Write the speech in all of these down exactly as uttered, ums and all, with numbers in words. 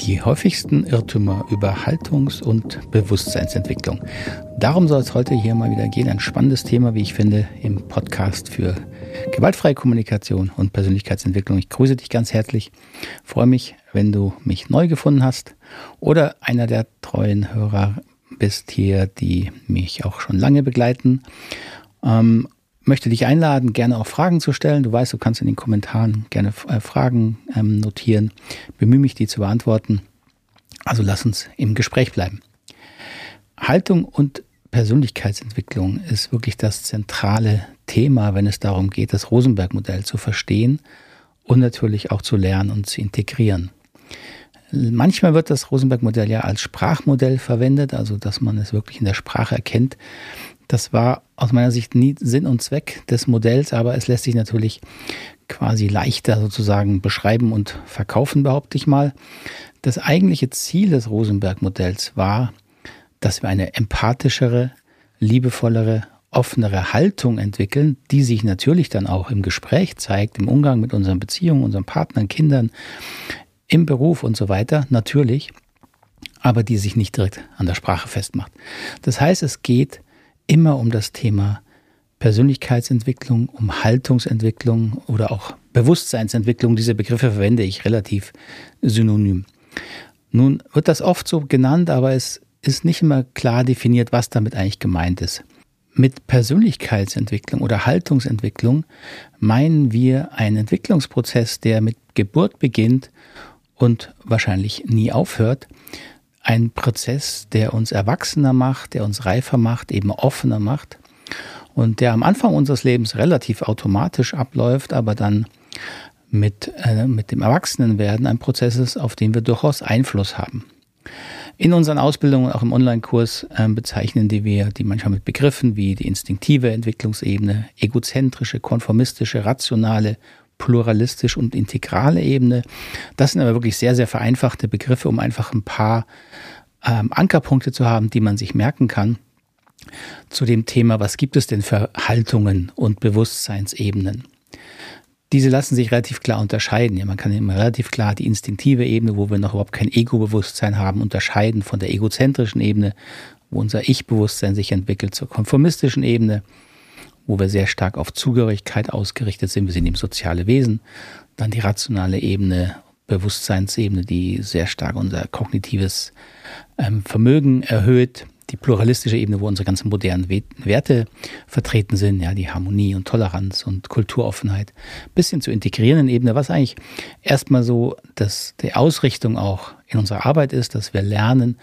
Die häufigsten Irrtümer über Haltungs- und Bewusstseinsentwicklung. Darum soll es heute hier mal wieder gehen. Ein spannendes Thema, wie ich finde, im Podcast für gewaltfreie Kommunikation und Persönlichkeitsentwicklung. Ich grüße dich ganz herzlich. Freue mich, wenn du mich neu gefunden hast oder einer der treuen Hörer bist hier, die mich auch schon lange begleiten. Ähm, möchte dich einladen, gerne auch Fragen zu stellen. Du weißt, du kannst in den Kommentaren gerne äh, Fragen ähm, notieren. Bemühe mich, die zu beantworten. Also lass uns im Gespräch bleiben. Haltung und Persönlichkeitsentwicklung ist wirklich das zentrale Thema, wenn es darum geht, das Rosenberg-Modell zu verstehen und natürlich auch zu lernen und zu integrieren. Manchmal wird das Rosenberg-Modell ja als Sprachmodell verwendet, also dass man es wirklich in der Sprache erkennt. Das war aus meiner Sicht nie Sinn und Zweck des Modells, aber es lässt sich natürlich quasi leichter sozusagen beschreiben und verkaufen, behaupte ich mal. Das eigentliche Ziel des Rosenberg-Modells war, dass wir eine empathischere, liebevollere, offenere Haltung entwickeln, die sich natürlich dann auch im Gespräch zeigt, im Umgang mit unseren Beziehungen, unseren Partnern, Kindern, im Beruf und so weiter, natürlich, aber die sich nicht direkt an der Sprache festmacht. Das heißt, es geht immer um das Thema Persönlichkeitsentwicklung, um Haltungsentwicklung oder auch Bewusstseinsentwicklung. Diese Begriffe verwende ich relativ synonym. Nun wird das oft so genannt, aber es ist nicht immer klar definiert, was damit eigentlich gemeint ist. Mit Persönlichkeitsentwicklung oder Haltungsentwicklung meinen wir einen Entwicklungsprozess, der mit Geburt beginnt und wahrscheinlich nie aufhört. Ein Prozess, der uns erwachsener macht, der uns reifer macht, eben offener macht und der am Anfang unseres Lebens relativ automatisch abläuft, aber dann mit, äh, mit dem Erwachsenenwerden ein Prozess ist, auf den wir durchaus Einfluss haben. In unseren Ausbildungen, auch im Online-Kurs, äh, bezeichnen die wir die manchmal mit Begriffen wie die instinktive Entwicklungsebene, egozentrische, konformistische, rationale, pluralistisch und integrale Ebene. Das sind aber wirklich sehr, sehr vereinfachte Begriffe, um einfach ein paar ähm, Ankerpunkte zu haben, die man sich merken kann zu dem Thema, was gibt es denn für Haltungen und Bewusstseinsebenen. Diese lassen sich relativ klar unterscheiden. Ja, man kann immer relativ klar die instinktive Ebene, wo wir noch überhaupt kein Ego-Bewusstsein haben, unterscheiden von der egozentrischen Ebene, wo unser Ich-Bewusstsein sich entwickelt, zur konformistischen Ebene, wo wir sehr stark auf Zugehörigkeit ausgerichtet sind. Wir sind eben soziale Wesen. Dann die rationale Ebene, Bewusstseinsebene, die sehr stark unser kognitives ähm, Vermögen erhöht. Die pluralistische Ebene, wo unsere ganzen modernen Werte vertreten sind, ja, die Harmonie und Toleranz und Kulturoffenheit, bis hin zur integrierenden Ebene, was eigentlich erstmal so dass die Ausrichtung auch in unserer Arbeit ist, dass wir lernen,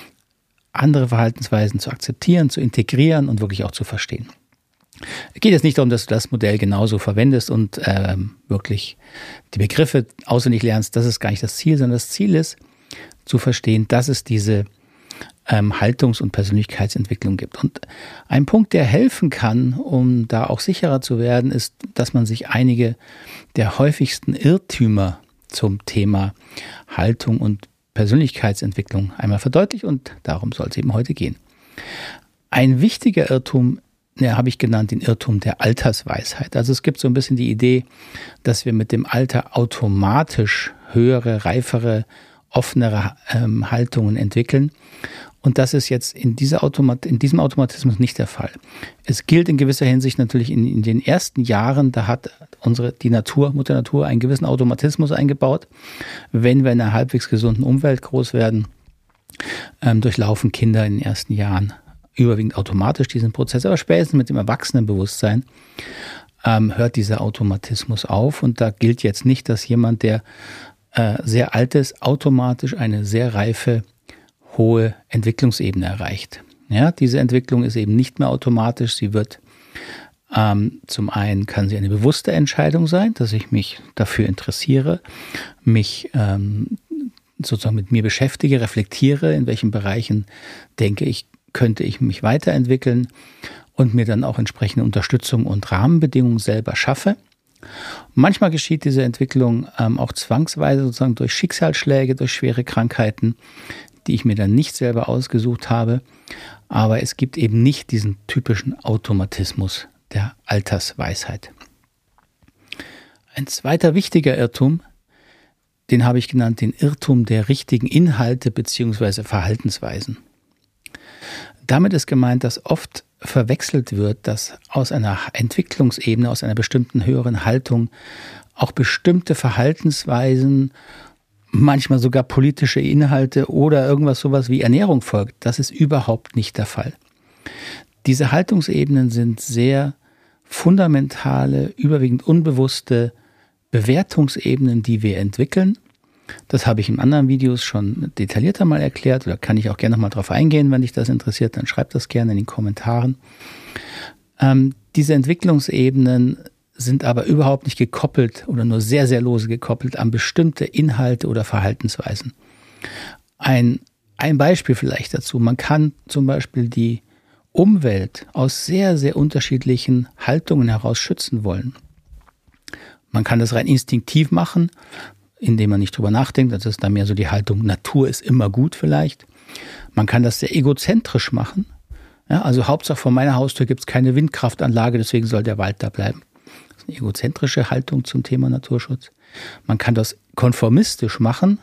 andere Verhaltensweisen zu akzeptieren, zu integrieren und wirklich auch zu verstehen. Es geht jetzt nicht darum, dass du das Modell genauso verwendest und ähm, wirklich die Begriffe auswendig lernst. Das ist gar nicht das Ziel, sondern das Ziel ist, zu verstehen, dass es diese ähm, Haltungs- und Persönlichkeitsentwicklung gibt. Und ein Punkt, der helfen kann, um da auch sicherer zu werden, ist, dass man sich einige der häufigsten Irrtümer zum Thema Haltung und Persönlichkeitsentwicklung einmal verdeutlicht, und darum soll es eben heute gehen. Ein wichtiger Irrtum, ja, habe ich genannt, den Irrtum der Altersweisheit. Also es gibt so ein bisschen die Idee, dass wir mit dem Alter automatisch höhere, reifere, offenere ähm, Haltungen entwickeln. Und das ist jetzt in, dieser Automat- in diesem Automatismus nicht der Fall. Es gilt in gewisser Hinsicht natürlich in, in den ersten Jahren, da hat unsere, die Natur, Mutter Natur, einen gewissen Automatismus eingebaut. Wenn wir in einer halbwegs gesunden Umwelt groß werden, ähm, durchlaufen Kinder in den ersten Jahren überwiegend automatisch diesen Prozess, aber spätestens mit dem Erwachsenenbewusstsein ähm, hört dieser Automatismus auf, und da gilt jetzt nicht, dass jemand, der äh, sehr alt ist, automatisch eine sehr reife, hohe Entwicklungsebene erreicht. Ja, diese Entwicklung ist eben nicht mehr automatisch, sie wird ähm, zum einen kann sie eine bewusste Entscheidung sein, dass ich mich dafür interessiere, mich ähm, sozusagen mit mir beschäftige, reflektiere, in welchen Bereichen denke ich, könnte ich mich weiterentwickeln und mir dann auch entsprechende Unterstützung und Rahmenbedingungen selber schaffe. Manchmal geschieht diese Entwicklung ähm, auch zwangsweise sozusagen durch Schicksalsschläge, durch schwere Krankheiten, die ich mir dann nicht selber ausgesucht habe. Aber es gibt eben nicht diesen typischen Automatismus der Altersweisheit. Ein zweiter wichtiger Irrtum, den habe ich genannt, den Irrtum der richtigen Inhalte bzw. Verhaltensweisen. Damit ist gemeint, dass oft verwechselt wird, dass aus einer Entwicklungsebene, aus einer bestimmten höheren Haltung auch bestimmte Verhaltensweisen, manchmal sogar politische Inhalte oder irgendwas sowas wie Ernährung folgt. Das ist überhaupt nicht der Fall. Diese Haltungsebenen sind sehr fundamentale, überwiegend unbewusste Bewertungsebenen, die wir entwickeln. Das habe ich in anderen Videos schon detaillierter mal erklärt oder kann ich auch gerne noch mal drauf eingehen, wenn dich das interessiert, dann schreib das gerne in den Kommentaren. Ähm, diese Entwicklungsebenen sind aber überhaupt nicht gekoppelt oder nur sehr, sehr lose gekoppelt an bestimmte Inhalte oder Verhaltensweisen. Ein, ein Beispiel vielleicht dazu. Man kann zum Beispiel die Umwelt aus sehr, sehr unterschiedlichen Haltungen heraus schützen wollen. Man kann das rein instinktiv machen, indem man nicht drüber nachdenkt. Das ist dann mehr so die Haltung, Natur ist immer gut vielleicht. Man kann das sehr egozentrisch machen. Ja, also Hauptsache vor meiner Haustür gibt es keine Windkraftanlage, deswegen soll der Wald da bleiben. Das ist eine egozentrische Haltung zum Thema Naturschutz. Man kann das konformistisch machen.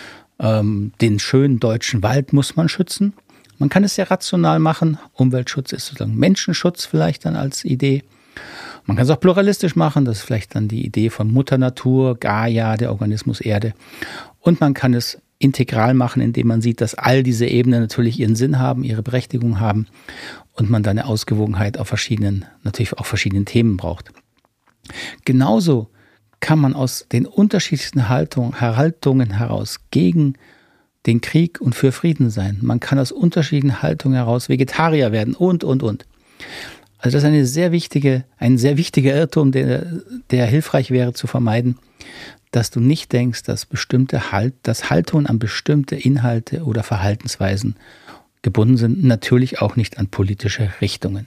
Ähm, den schönen deutschen Wald muss man schützen. Man kann es sehr rational machen. Umweltschutz ist sozusagen Menschenschutz vielleicht dann als Idee. Man kann es auch pluralistisch machen. Das ist vielleicht dann die Idee von Mutter Natur, Gaia, der Organismus Erde. Und man kann es integral machen, indem man sieht, dass all diese Ebenen natürlich ihren Sinn haben, ihre Berechtigung haben und man dann eine Ausgewogenheit auf verschiedenen, natürlich auch verschiedenen Themen braucht. Genauso kann man aus den unterschiedlichsten Haltung, Haltungen heraus gegen den Krieg und für Frieden sein. Man kann aus unterschiedlichen Haltungen heraus Vegetarier werden und, und, und. Also das ist eine sehr wichtige, ein sehr wichtiger Irrtum, der, der hilfreich wäre zu vermeiden, dass du nicht denkst, dass bestimmte halt, dass Haltungen an bestimmte Inhalte oder Verhaltensweisen gebunden sind, natürlich auch nicht an politische Richtungen.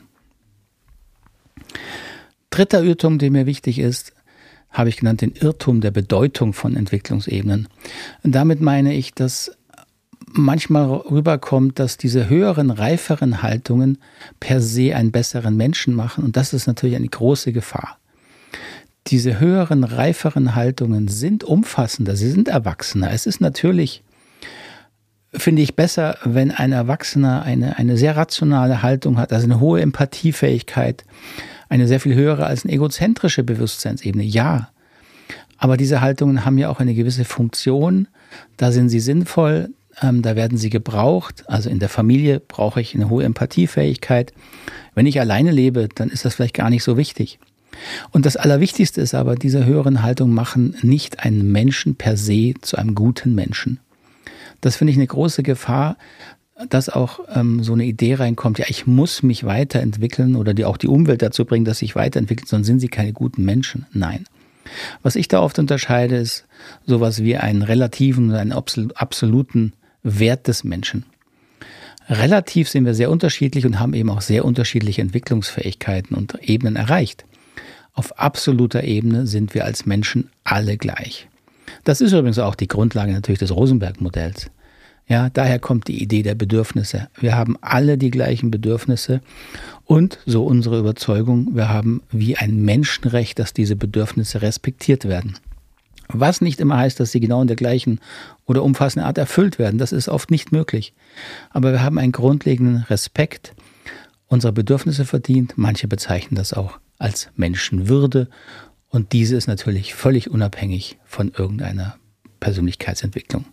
Dritter Irrtum, der mir wichtig ist, habe ich genannt, den Irrtum der Bedeutung von Entwicklungsebenen. Und damit meine ich, dass manchmal rüberkommt, dass diese höheren, reiferen Haltungen per se einen besseren Menschen machen. Und das ist natürlich eine große Gefahr. Diese höheren, reiferen Haltungen sind umfassender, sie sind erwachsener. Es ist natürlich, finde ich, besser, wenn ein Erwachsener eine, eine sehr rationale Haltung hat, also eine hohe Empathiefähigkeit, eine sehr viel höhere als eine egozentrische Bewusstseinsebene. Ja, aber diese Haltungen haben ja auch eine gewisse Funktion, da sind sie sinnvoll, ähm, da werden sie gebraucht. Also in der Familie brauche ich eine hohe Empathiefähigkeit. Wenn ich alleine lebe, dann ist das vielleicht gar nicht so wichtig. Und das Allerwichtigste ist aber, diese höheren Haltungen machen nicht einen Menschen per se zu einem guten Menschen. Das finde ich eine große Gefahr, dass auch ähm, so eine Idee reinkommt, ja, ich muss mich weiterentwickeln oder die auch die Umwelt dazu bringen, dass sich weiterentwickelt, sonst sind sie keine guten Menschen. Nein. Was ich da oft unterscheide, ist sowas wie einen relativen oder einen absoluten Wert des Menschen. Relativ sind wir sehr unterschiedlich und haben eben auch sehr unterschiedliche Entwicklungsfähigkeiten und Ebenen erreicht. Auf absoluter Ebene sind wir als Menschen alle gleich. Das ist übrigens auch die Grundlage natürlich des Rosenberg-Modells. Ja, daher kommt die Idee der Bedürfnisse. Wir haben alle die gleichen Bedürfnisse und, so unsere Überzeugung, wir haben wie ein Menschenrecht, dass diese Bedürfnisse respektiert werden. Was nicht immer heißt, dass sie genau in der gleichen oder umfassenden Art erfüllt werden. Das ist oft nicht möglich. Aber wir haben einen grundlegenden Respekt unserer Bedürfnisse verdient. Manche bezeichnen das auch als Menschenwürde. Und diese ist natürlich völlig unabhängig von irgendeiner Persönlichkeitsentwicklung.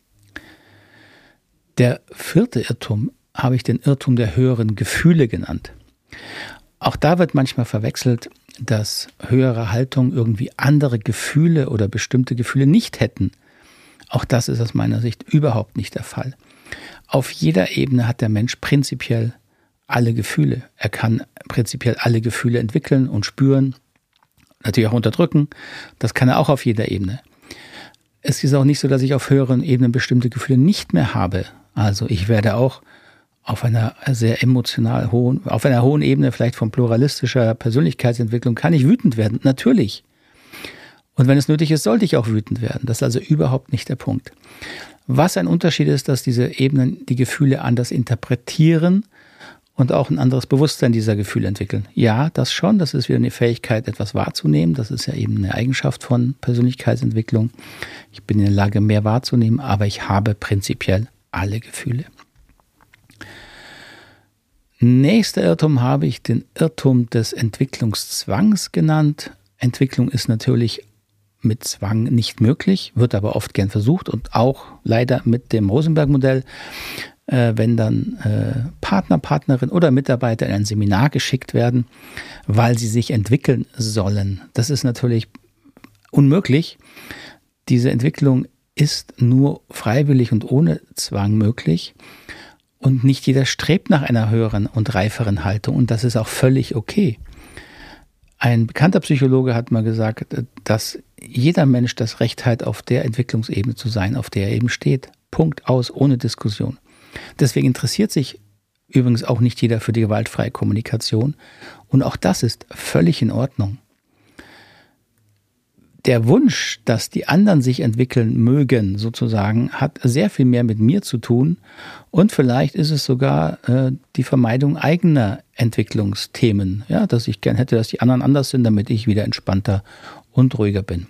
Der vierte Irrtum habe ich den Irrtum der höheren Gefühle genannt. Auch da wird manchmal verwechselt, dass höhere Haltungen irgendwie andere Gefühle oder bestimmte Gefühle nicht hätten. Auch das ist aus meiner Sicht überhaupt nicht der Fall. Auf jeder Ebene hat der Mensch prinzipiell alle Gefühle. Er kann prinzipiell alle Gefühle entwickeln und spüren, natürlich auch unterdrücken. Das kann er auch auf jeder Ebene. Es ist auch nicht so, dass ich auf höheren Ebenen bestimmte Gefühle nicht mehr habe. Also ich werde auch auf einer sehr emotional hohen, auf einer hohen Ebene vielleicht von pluralistischer Persönlichkeitsentwicklung kann ich wütend werden, natürlich. Und wenn es nötig ist, sollte ich auch wütend werden. Das ist also überhaupt nicht der Punkt. Was ein Unterschied ist, dass diese Ebenen die Gefühle anders interpretieren und auch ein anderes Bewusstsein dieser Gefühle entwickeln. Ja, das schon, das ist wieder eine Fähigkeit, etwas wahrzunehmen. Das ist ja eben eine Eigenschaft von Persönlichkeitsentwicklung. Ich bin in der Lage, mehr wahrzunehmen, aber ich habe prinzipiell alle Gefühle. Nächster Irrtum habe ich den Irrtum des Entwicklungszwangs genannt. Entwicklung ist natürlich mit Zwang nicht möglich, wird aber oft gern versucht und auch leider mit dem Rosenberg-Modell. Äh, wenn dann äh, Partner, Partnerin oder Mitarbeiter in ein Seminar geschickt werden, weil sie sich entwickeln sollen. Das ist natürlich unmöglich. Diese Entwicklung ist nur freiwillig und ohne Zwang möglich. Und nicht jeder strebt nach einer höheren und reiferen Haltung. Und das ist auch völlig okay. Ein bekannter Psychologe hat mal gesagt, dass jeder Mensch das Recht hat, auf der Entwicklungsebene zu sein, auf der er eben steht. Punkt aus, ohne Diskussion. Deswegen interessiert sich übrigens auch nicht jeder für die gewaltfreie Kommunikation. Und auch das ist völlig in Ordnung. Der Wunsch, dass die anderen sich entwickeln mögen, sozusagen, hat sehr viel mehr mit mir zu tun. Und vielleicht ist es sogar äh, die Vermeidung eigener Entwicklungsthemen. Ja, dass ich gern hätte, dass die anderen anders sind, damit ich wieder entspannter und ruhiger bin.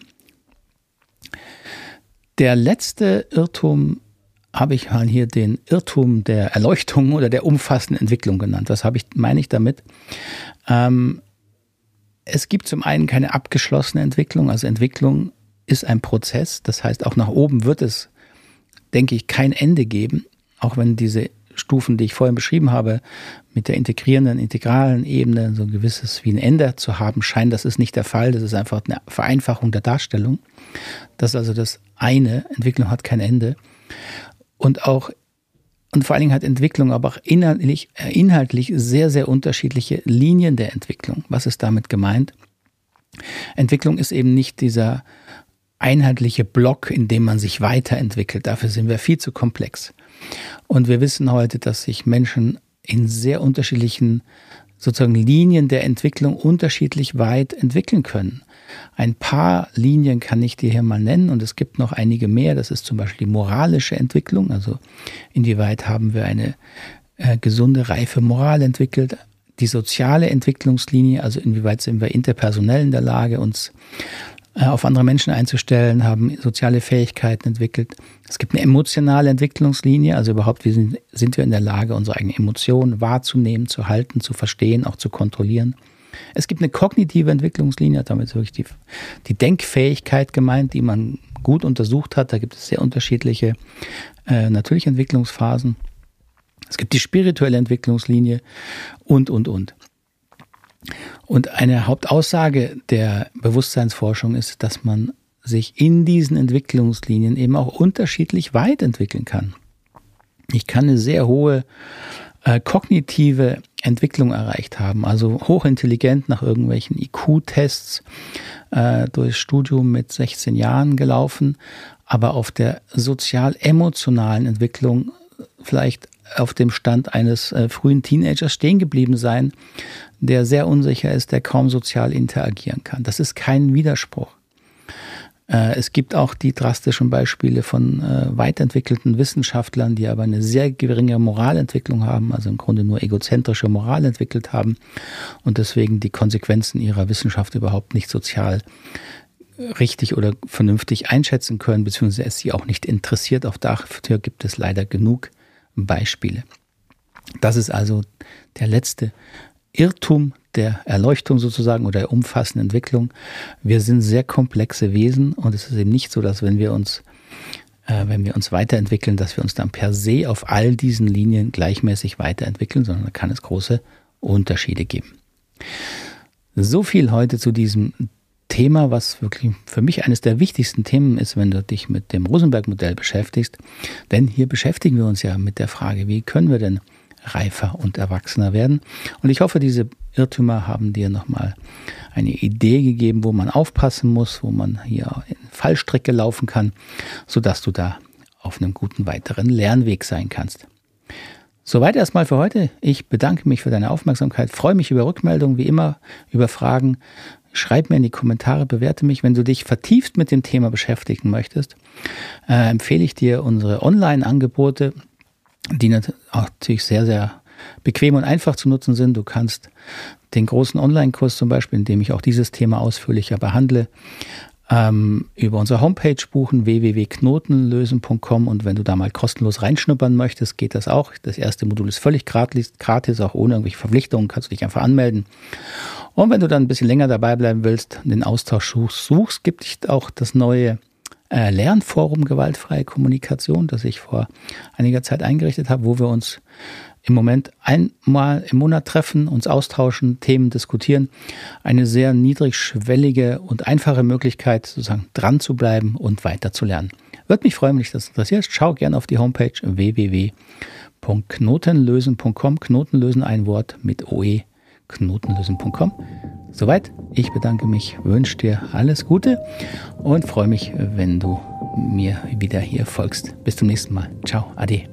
Der letzte Irrtum habe ich mal hier den Irrtum der Erleuchtung oder der umfassenden Entwicklung genannt. Was habe ich, meine ich damit? Ähm, es gibt zum einen keine abgeschlossene Entwicklung. Also Entwicklung ist ein Prozess. Das heißt, auch nach oben wird es, denke ich, kein Ende geben. Auch wenn diese Stufen, die ich vorhin beschrieben habe, mit der integrierenden, integralen Ebene so ein gewisses wie ein Ende zu haben scheinen. Das ist nicht der Fall. Das ist einfach eine Vereinfachung der Darstellung. Das ist also das eine. Entwicklung hat kein Ende. Und auch, und vor allen Dingen hat Entwicklung aber auch inhaltlich, inhaltlich sehr, sehr unterschiedliche Linien der Entwicklung. Was ist damit gemeint? Entwicklung ist eben nicht dieser einheitliche Block, in dem man sich weiterentwickelt. Dafür sind wir viel zu komplex. Und wir wissen heute, dass sich Menschen in sehr unterschiedlichen sozusagen Linien der Entwicklung unterschiedlich weit entwickeln können. Ein paar Linien kann ich dir hier mal nennen und es gibt noch einige mehr. Das ist zum Beispiel die moralische Entwicklung. Also inwieweit haben wir eine äh, gesunde, reife Moral entwickelt. Die soziale Entwicklungslinie, also inwieweit sind wir interpersonell in der Lage, uns äh, auf andere Menschen einzustellen, haben soziale Fähigkeiten entwickelt. Es gibt eine emotionale Entwicklungslinie, also überhaupt, wie sind, sind wir in der Lage, unsere eigenen Emotionen wahrzunehmen, zu halten, zu verstehen, auch zu kontrollieren. Es gibt eine kognitive Entwicklungslinie, damit ist wirklich die, die Denkfähigkeit gemeint, die man gut untersucht hat. Da gibt es sehr unterschiedliche äh, natürliche Entwicklungsphasen. Es gibt die spirituelle Entwicklungslinie und, und, und. Und eine Hauptaussage der Bewusstseinsforschung ist, dass man sich in diesen Entwicklungslinien eben auch unterschiedlich weit entwickeln kann. Ich kann eine sehr hohe äh, kognitive Entwicklung erreicht haben, also hochintelligent nach irgendwelchen I Q-Tests äh, durchs Studium mit sechzehn Jahren gelaufen, aber auf der sozial-emotionalen Entwicklung vielleicht auf dem Stand eines äh, frühen Teenagers stehen geblieben sein, der sehr unsicher ist, der kaum sozial interagieren kann. Das ist kein Widerspruch. Äh, es gibt auch die drastischen Beispiele von äh, weiterentwickelten Wissenschaftlern, die aber eine sehr geringe Moralentwicklung haben, also im Grunde nur egozentrische Moral entwickelt haben und deswegen die Konsequenzen ihrer Wissenschaft überhaupt nicht sozial richtig oder vernünftig einschätzen können, beziehungsweise es sie auch nicht interessiert. Auch dafür gibt es leider genug Beispiele. Das ist also der letzte Irrtum der Erleuchtung sozusagen oder der umfassenden Entwicklung. Wir sind sehr komplexe Wesen und es ist eben nicht so, dass wenn wir uns, äh, wenn wir uns weiterentwickeln, dass wir uns dann per se auf all diesen Linien gleichmäßig weiterentwickeln, sondern da kann es große Unterschiede geben. So viel heute zu diesem Thema, was wirklich für mich eines der wichtigsten Themen ist, wenn du dich mit dem Rosenberg-Modell beschäftigst. Denn hier beschäftigen wir uns ja mit der Frage, wie können wir denn reifer und erwachsener werden? Und ich hoffe, diese Irrtümer haben dir nochmal eine Idee gegeben, wo man aufpassen muss, wo man hier in Fallstricke laufen kann, sodass du da auf einem guten weiteren Lernweg sein kannst. Soweit erstmal für heute. Ich bedanke mich für deine Aufmerksamkeit, freue mich über Rückmeldungen, wie immer, über Fragen. Schreib mir in die Kommentare, bewerte mich. Wenn du dich vertieft mit dem Thema beschäftigen möchtest, äh, empfehle ich dir unsere Online-Angebote, die natürlich sehr, sehr bequem und einfach zu nutzen sind. Du kannst den großen Online-Kurs zum Beispiel, in dem ich auch dieses Thema ausführlicher behandle, ähm, über unsere Homepage buchen, w w w punkt knotenlösen punkt com, und wenn du da mal kostenlos reinschnuppern möchtest, geht das auch. Das erste Modul ist völlig gratis, gratis, auch ohne irgendwelche Verpflichtungen, kannst du dich einfach anmelden. Und wenn du dann ein bisschen länger dabei bleiben willst, den Austausch suchst, gibt es auch das neue äh, Lernforum Gewaltfreie Kommunikation, das ich vor einiger Zeit eingerichtet habe, wo wir uns im Moment einmal im Monat treffen, uns austauschen, Themen diskutieren. Eine sehr niedrigschwellige und einfache Möglichkeit, sozusagen dran zu bleiben und weiter zu lernen. Würde mich freuen, wenn dich das interessiert. Schau gerne auf die Homepage w w w punkt knotenlösen punkt com. Knotenlösen ein Wort mit O E. knotenlösen punkt com. Soweit. Ich bedanke mich, wünsche dir alles Gute und freue mich, wenn du mir wieder hier folgst. Bis zum nächsten Mal. Ciao. Ade.